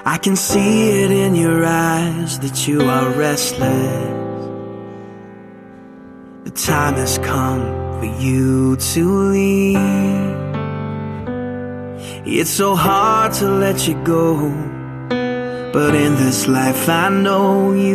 I can see it in your eyes that you are restless. The time has come for you to leave. It's so hard to let you go, but in this life I know you